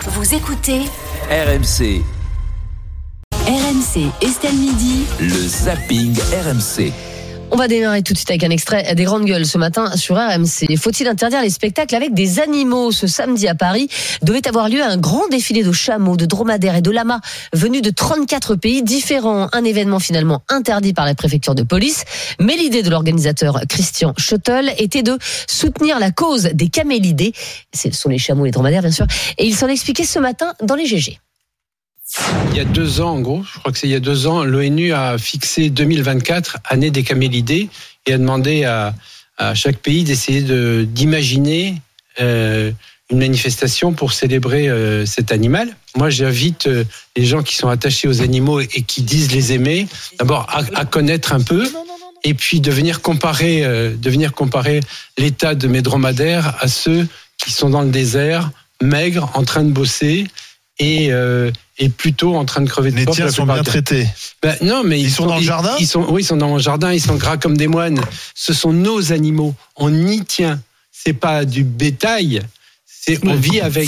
Vous écoutez RMC. RMC, Estelle Midi. Le zapping RMC. On va démarrer tout de suite avec un extrait des Grandes Gueules ce matin sur RMC. Faut-il interdire les spectacles avec des animaux ? Ce samedi à Paris devait avoir lieu un grand défilé de chameaux, de dromadaires et de lamas venus de 34 pays différents. Un événement finalement interdit par la préfecture de police. Mais l'idée de l'organisateur Christian Schottel était de soutenir la cause des camélidés. Ce sont les chameaux et les dromadaires bien sûr. Et il s'en expliquait ce matin dans les GG. Il y a 2 ans, en gros, je crois que c'est il y a 2 ans, l'ONU a fixé 2024, année des camélidés, et a demandé à chaque pays d'essayer d'imaginer une manifestation pour célébrer cet animal. Moi, j'invite les gens qui sont attachés aux animaux et qui disent les aimer, d'abord à connaître un peu, et puis de venir comparer l'état de mes dromadaires à ceux qui sont dans le désert, maigres, en train de bosser, et plutôt en train de crever de faim. Les tiens sont bien traités. Non, mais ils sont dans le jardin. Ils sont dans le jardin. Ils sont gras comme des moines. Ce sont nos animaux. On y tient. C'est pas du bétail. On vit avec.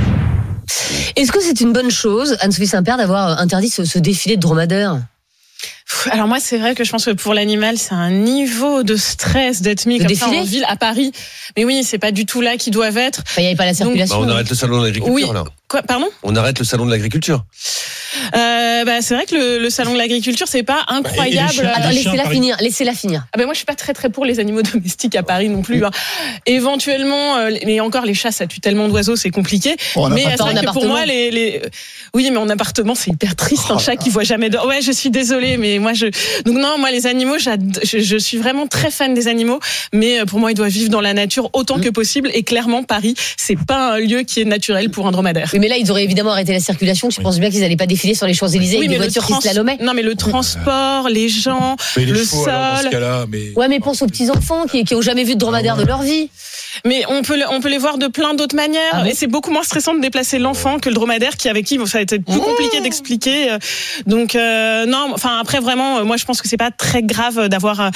Est-ce que c'est une bonne chose, Anne-Sophie Saint-Père, d'avoir interdit ce défilé de dromadaires ? Alors moi, c'est vrai que je pense que pour l'animal, c'est un niveau de stress d'être mis comme ça en ville à Paris. Mais oui, c'est pas du tout là qu'ils doivent être. Il n'y avait pas la circulation. On arrête le salon de l'agriculture, oui. là. Quoi, pardon ? On arrête le salon de l'agriculture. C'est vrai que le salon de l'agriculture, c'est pas incroyable. Attends, laissez-la finir. Moi, je suis pas très pour les animaux domestiques à Paris non plus. Éventuellement, mais encore les chats, ça tue tellement d'oiseaux, c'est compliqué. Mais c'est vrai que pour moi, oui, mais en appartement, c'est hyper triste. Un chat qui voit jamais d'or. Ouais, je suis désolée, mais moi, donc non, moi, les animaux, je suis vraiment très fan des animaux, mais pour moi, ils doivent vivre dans la nature autant que possible. Et clairement, Paris, c'est pas un lieu qui est naturel pour un dromadaire. Oui, mais là, ils auraient évidemment arrêté la circulation. Je pense bien qu'ils n'allaient pas défiler sur les Champs-Élysées avec des voitures qui slalomaient. Non, mais le transport, les gens, le sol. Ouais, mais pense aux petits enfants qui ont jamais vu de dromadaire de leur vie. Mais on peut les voir de plein d'autres manières. Et c'est beaucoup moins stressant de déplacer l'enfant que le dromadaire avec qui ça va être plus compliqué d'expliquer. Donc non, enfin après vraiment, moi je pense que c'est pas très grave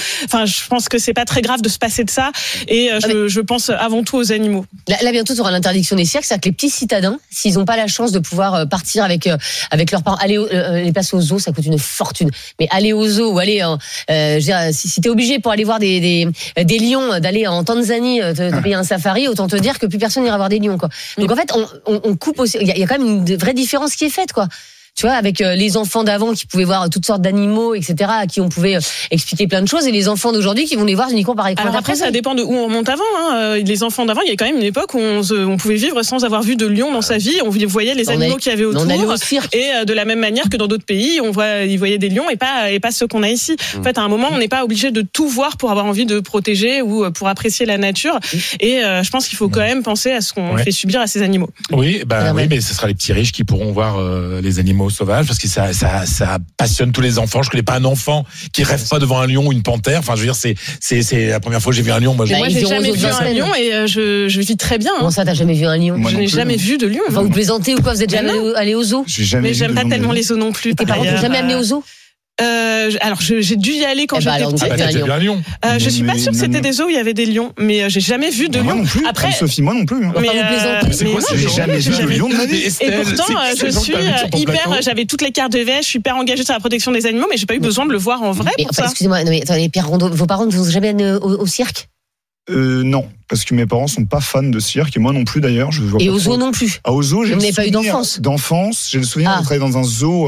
je pense que c'est pas très grave de se passer de ça. Et je pense avant tout aux animaux. Là bientôt, tu auras l'interdiction des cirques, c'est-à-dire que les petits citadins, s'ils n'ont pas la chance de pouvoir partir avec leurs parents, aller les places au zoo, ça coûte une fortune. Mais aller au zoo ou aller, si t'es obligé pour aller voir des lions, d'aller en Tanzanie, te payer un safari, autant te dire que plus personne n'ira voir des lions, quoi. Donc en fait, on coupe aussi. Il y a quand même une vraie différence qui est faite, quoi. Tu vois, avec les enfants d'avant qui pouvaient voir toutes sortes d'animaux, etc., à qui on pouvait expliquer plein de choses, et les enfants d'aujourd'hui qui vont les voir uniquement par écran. Alors après, ça dépend de où on remonte avant. Les enfants d'avant, il y a quand même une époque où on pouvait vivre sans avoir vu de lion dans sa vie. On voyait les animaux qu'il y avait autour. On allait au cirque. Et de la même manière que dans d'autres pays, ils voyaient des lions et pas ceux qu'on a ici. En fait, à un moment, on n'est pas obligé de tout voir pour avoir envie de protéger ou pour apprécier la nature. Et je pense qu'il faut quand même penser à ce qu'on fait subir à ces animaux. Oui, mais ce sera les petits riches qui pourront voir les animaux sauvages, parce que ça passionne tous les enfants. Je connais pas un enfant qui rêve pas devant un lion ou une panthère. Enfin, je veux dire, c'est la première fois que j'ai vu un lion. Moi, j'ai jamais vu un lion et je vis très bien. Comment ça, t'as jamais vu un lion ? Je n'ai jamais vu de lion. Enfin, vous plaisantez ou quoi ? Vous êtes jamais allé au zoo ? Mais j'aime pas tellement les zoos non plus. Tes parents t'ont jamais amené au zoo ? Alors j'ai dû y aller quand j'étais petite. T'as déjà vu un lion ? Je suis pas sûre que c'était des zoos où il y avait des lions, mais j'ai jamais vu de lion. Moi non plus. Après, Sophie, moi non plus. Mais c'est quoi j'ai jamais vu de lion de ma vie. Et pourtant, je suis j'avais toutes les cartes de VS, je suis hyper engagée sur la protection des animaux, mais j'ai pas eu besoin de le voir en vrai. Excusez-moi, mais attendez, Pierre Rondeau, vos parents ne vous ont jamais amené au cirque ? Non, parce que mes parents sont pas fans de cirque, et moi non plus d'ailleurs. Et au zoo non plus. Au zoo, j'ai pas eu d'enfance. J'ai le souvenir de travailler dans un zoo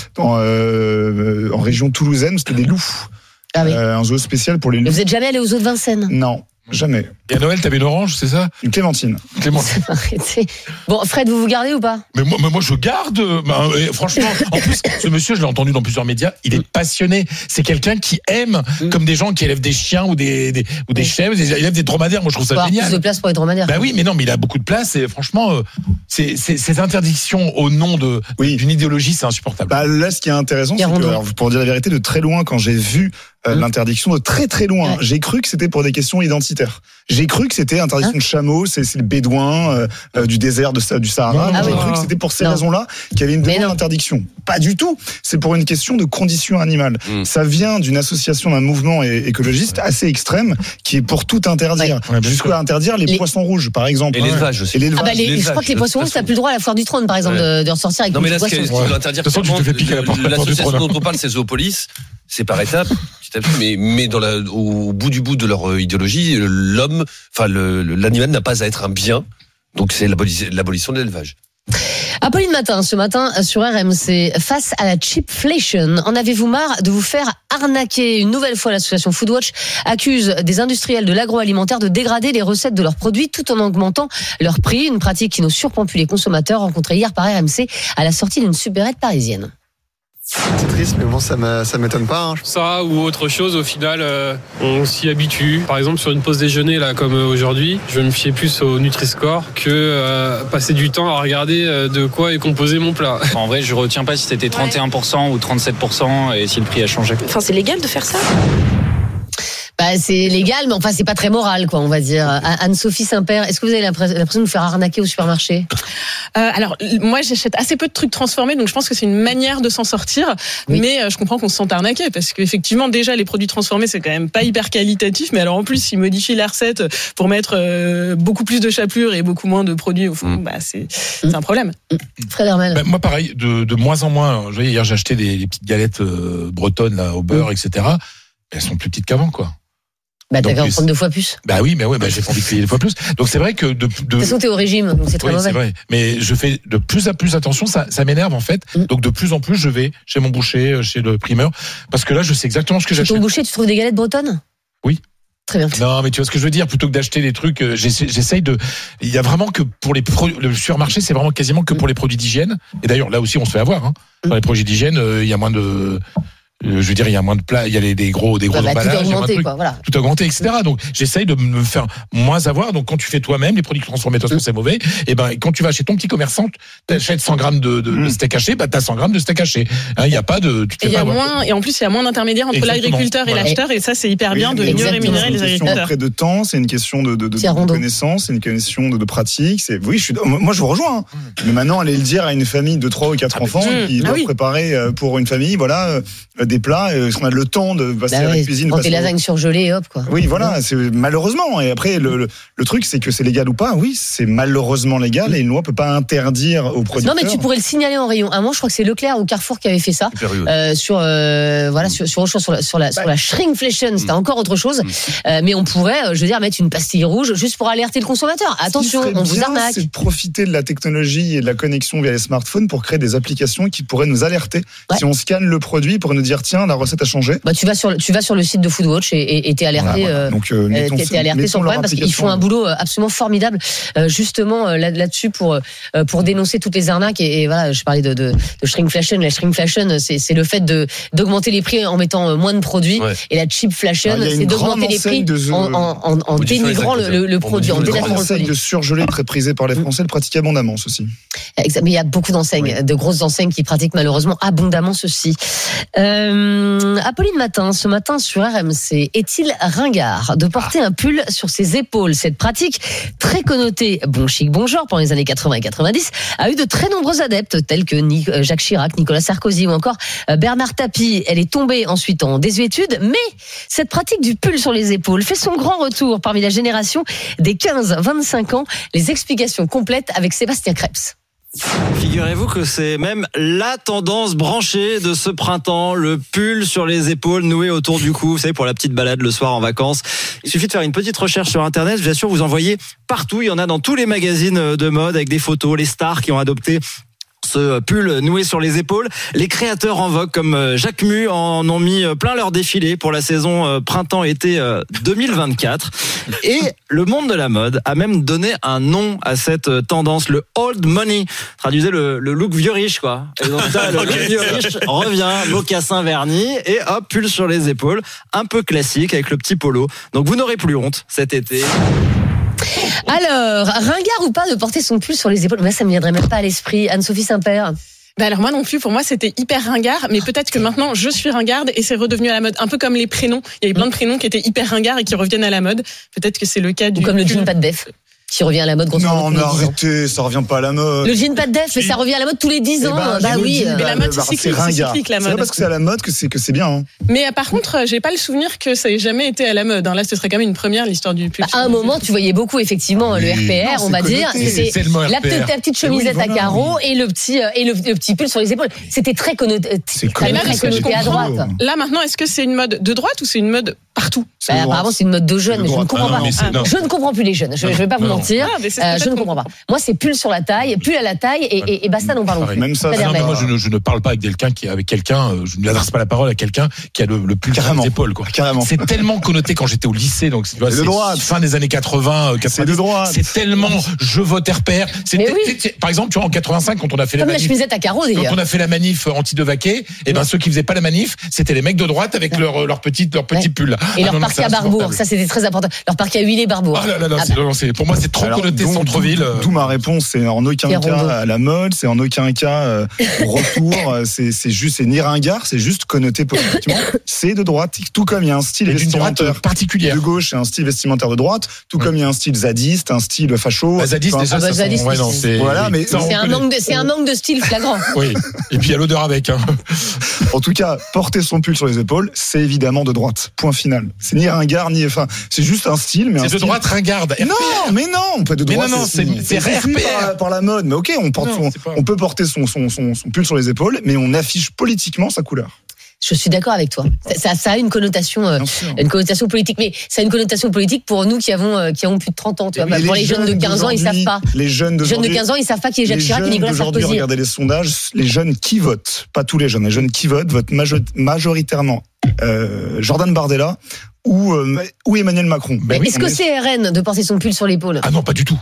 en région toulousaine, c'était des loups. Un zoo spécial pour les loups. Mais vous êtes jamais allé au zoo de Vincennes ? Non. Jamais. Et à Noël, t'avais une orange, c'est ça ? Une clémentine. Arrêtez. Bon, Fred, vous gardez ou pas ? Mais moi, je garde. Franchement, en plus, ce monsieur, je l'ai entendu dans plusieurs médias, il est passionné. C'est quelqu'un qui aime, comme des gens qui élèvent des chiens ou des chèvres, ils élèvent des dromadaires. Moi, je trouve ça génial. Plus de place pour les dromadaires. Oui, mais non, mais il a beaucoup de place. Et franchement, ces interdictions au nom d'une idéologie, c'est insupportable. Là, ce qui est intéressant, c'est que, pour dire la vérité, de très loin, quand j'ai vu l'interdiction de très très loin, j'ai cru que c'était pour des questions identitaires. J'ai cru que c'était interdiction de chameaux, c'est le bédouin du désert du Sahara. J'ai cru que c'était pour ces raisons-là qu'il y avait une demande d'interdiction. Pas du tout. C'est pour une question de conditions animales. Ça vient d'une association, d'un mouvement écologiste assez extrême qui est pour tout interdire. Jusqu'à interdire les poissons rouges, par exemple. Et l'élevage aussi. Je crois que les poissons Rose, t'as plus le droit à la foire du trône, par exemple, de ressortir avec non, mais une là, ce boisson. qui veut interdire, l'association dont on parle, c'est Zoopolis. C'est par étapes, petit à petit, mais au bout de leur idéologie, l'homme, enfin, l'animal n'a pas à être un bien. Donc, c'est l'abolition de l'élevage. Apolline Matin, ce matin sur RMC, face à la cheapflation, en avez-vous marre de vous faire arnaquer? Une nouvelle fois, l'association Foodwatch accuse des industriels de l'agroalimentaire de dégrader les recettes de leurs produits tout en augmentant leur prix. Une pratique qui ne surprend plus les consommateurs, rencontrés hier par RMC à la sortie d'une supérette parisienne. C'est triste, mais bon, ça m'étonne pas. Hein. Ça ou autre chose, au final, on s'y habitue. Par exemple, sur une pause déjeuner, là, comme aujourd'hui, je vais me fier plus au Nutri-Score que passer du temps à regarder de quoi est composé mon plat. En vrai, je retiens pas si c'était 31% ou 37% et si le prix a changé. Enfin, c'est légal de faire ça ? Bah, c'est légal, mais enfin, c'est pas très moral, quoi, on va dire. Anne-Sophie Saint-Père, est-ce que vous avez l'impression de vous faire arnaquer au supermarché? Alors, moi, j'achète assez peu de trucs transformés, donc je pense que c'est une manière de s'en sortir. Oui. Mais je comprends qu'on se sente arnaqué, parce qu'effectivement, déjà, les produits transformés, c'est quand même pas hyper qualitatif. Mais alors, en plus, ils modifient la recette pour mettre beaucoup plus de chapelure et beaucoup moins de produits au fond. Bah, c'est un problème. Fred Hermel. Moi, pareil, de moins en moins. Vous voyez, hier, j'ai acheté des petites galettes bretonnes là, au beurre, etc. Elles sont plus petites qu'avant, quoi. Bah, t'as qu'à en prendre 2 fois plus. Bah oui, mais ouais, j'ai pas envie de payer 2 fois plus. Donc c'est vrai que de toute façon, t'es au régime, donc c'est très mauvais. C'est vrai. Mais je fais de plus en plus attention, ça m'énerve en fait. Donc de plus en plus, je vais chez mon boucher, chez le primeur, parce que là, je sais exactement ce que j'achète. Chez ton boucher, tu trouves des galettes bretonnes? Oui. Très bien. Non, mais tu vois ce que je veux dire, plutôt que d'acheter des trucs, j'essaye de. Il y a vraiment que pour le supermarché, c'est vraiment quasiment que pour les produits d'hygiène. Et d'ailleurs, là aussi, on se fait avoir. Dans les produits d'hygiène, il y a moins de. Je veux dire, il y a moins de plats, il y a des gros emballages, tout augmenté, quoi, voilà. Tout augmenté, etc. Donc, j'essaye de me faire moins avoir. Donc, quand tu fais toi-même les produits transformés, de toute façon, c'est mauvais. Et ben, quand tu vas chez ton petit commerçant, t'achètes 100 grammes de steak haché, bah, t'as 100 grammes de steak haché. Il y a pas de, et en plus, il y a moins d'intermédiaires entre l'agriculteur et l'acheteur, et ça, c'est hyper bien de mieux rémunérer les agriculteurs. Après de temps, c'est une question de connaissance, c'est une question de pratique. Moi, je vous rejoins. Mais maintenant, aller le dire à une famille de 3 ou 4 enfants qui doivent préparer pour une famille, voilà, des plats, est-ce qu'on a le temps de passer à la cuisine? Quand t'es lasagnes surgelées, hop, quoi. Oui, voilà, c'est malheureusement. Et après, le truc, c'est que c'est légal ou pas. Oui, c'est malheureusement légal et une loi peut pas interdire aux producteurs. Non, mais tu pourrais le signaler en rayon. À un moment, je crois que c'est Leclerc ou Carrefour qui avait fait ça. Sur la shrinkflation, c'était encore autre chose. Mais on pourrait, je veux dire, mettre une pastille rouge juste pour alerter le consommateur. Attention, on vous arnaque. C'est de profiter de la technologie et de la connexion via les smartphones pour créer des applications qui pourraient nous alerter. Si on scanne le produit pour nous dire, tiens, la recette a changé. Bah, tu vas sur le site de Foodwatch et t'es alerté. Voilà. Donc, t'es alerté sans problème parce qu'ils font un boulot absolument formidable, justement là-dessus pour dénoncer toutes les arnaques. Et voilà, je parlais de shrinkflation. La shrinkflation, c'est le fait d'augmenter les prix en mettant moins de produits. Et la cheapflation, c'est d'augmenter les prix en dénigrant le produit. Une grande enseigne de surgelé très prisée par les Français le pratique abondamment, ceci. Mais il y a beaucoup d'enseignes, de grosses enseignes qui pratiquent malheureusement abondamment ceci. Apolline Matin, ce matin sur RMC, est-il ringard de porter un pull sur ses épaules? Cette pratique, très connotée bon chic, bon genre pendant les années 80 et 90, a eu de très nombreux adeptes, tels que Jacques Chirac, Nicolas Sarkozy ou encore Bernard Tapie. Elle est tombée ensuite en désuétude, mais cette pratique du pull sur les épaules fait son grand retour parmi la génération des 15-25 ans. Les explications complètes avec Sébastien Krebs. Figurez-vous que c'est même la tendance branchée de ce printemps, le pull sur les épaules noué autour du cou, vous savez, pour la petite balade le soir en vacances. Il suffit de faire une petite recherche sur Internet, je vous assure, vous en voyez partout, il y en a dans tous les magazines de mode avec des photos, les stars qui ont adopté ce pull noué sur les épaules. Les créateurs en vogue comme Jacques Mu en ont mis plein leur défilé pour la saison printemps-été 2024. Et le monde de la mode a même donné un nom à cette tendance, le old money. Traduisez le look vieux riche, quoi. Et donc là, le look vieux riche revient, mocassin verni et hop, pull sur les épaules. Un peu classique avec le petit polo. Donc vous n'aurez plus honte cet été. Alors, ringard ou pas de porter son pull sur les épaules? Moi, ça me viendrait même pas à l'esprit. Anne-Sophie Saint-Père. Bah alors moi non plus, pour moi c'était hyper ringard, mais peut-être que maintenant je suis ringarde et c'est redevenu à la mode. Un peu comme les prénoms, il y a eu plein de prénoms qui étaient hyper ringards et qui reviennent à la mode. Peut-être que c'est le cas du... Ou comme le jean pas de def. qui revient à la mode. Non, mais arrêtez, ça revient pas à la mode. Le jean pas de def, mais ça revient à la mode tous les 10 ans. Oui. Mais la mode, c'est cyclique, la mode. C'est pas parce que c'est à la mode que c'est bien. Hein. Mais par contre, j'ai pas le souvenir que ça ait jamais été à la mode. Là, ce serait quand même une première, l'histoire du pull. À un moment, tu voyais beaucoup, effectivement, le RPR, on va dire. C'était la petite chemisette à carreaux et le petit pull sur les épaules. C'était très connoté à droite. Là, maintenant, est-ce que c'est une mode de droite ou c'est une mode partout? Apparemment, c'est une mode de jeunes, mais je ne comprends pas. Je ne comprends plus les jeunes. Je ne vais pas vous mentir. Je ne comprends pas. Moi, c'est pull sur la taille, pull à la taille, et basta, n'en parlons plus. Même ça, moi, je ne parle pas avec quelqu'un, je ne lui adresse pas la parole à quelqu'un qui a le pull sur les épaules, quoi. C'est tellement connoté quand j'étais au lycée, donc c'est fin des années 80, 90. C'est tellement je vote RPR. Par exemple, tu vois, en 85, quand on a fait la chemisette à carreaux, d'ailleurs. Quand on a fait la manif anti-Devaquet, et ben ceux qui faisaient pas la manif, c'était les mecs de droite avec leur petit pull. Et leur parquet à Barbour, ça c'était très important. Leur parquet à huiler Barbour. Pour moi, c'est trop connoté centre-ville. D'où ma réponse, c'est en aucun cas à la mode, c'est en aucun cas au retour, c'est ni ringard, c'est juste connoté politiquement. C'est de droite, tout comme il y a un style vestimentaire particulier de gauche et un style vestimentaire de droite, tout comme il y a un style zadiste, un style facho. Zadiste, déjà, voilà, mais c'est un manque de style flagrant. Oui. Et puis il y a l'odeur avec. En tout cas, porter son pull sur les épaules, c'est évidemment de droite. Point final. C'est ni ringard ni, c'est juste un style, mais c'est de droite ringarde. Non, mais non, pas de droite. Mais non, c'est RPR par la mode. Mais ok, on peut porter son pull sur les épaules, mais on affiche politiquement sa couleur. Je suis d'accord avec toi. Ça a une connotation politique, mais ça a une connotation politique pour nous qui avons plus de 30 ans. Tu vois. Pour les jeunes de 15 ans, ils savent pas. Les jeunes de 15 ans, ils savent pas qui est Jacques Chirac et Nicolas Sarkozy. Regardez les sondages, les jeunes qui votent, pas tous les jeunes qui votent majoritairement Jordan Bardella ou Emmanuel Macron. Est-ce que c'est RN de porter son pull sur l'épaule? Ah non, pas du tout.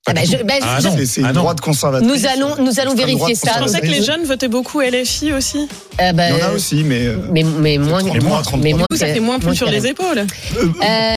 C'est une droite conservatrice. Nous allons vérifier ça. Je pensais que les jeunes votaient beaucoup LFI aussi. Il y en a aussi, mais moins. Ça fait moins pull sur les épaules.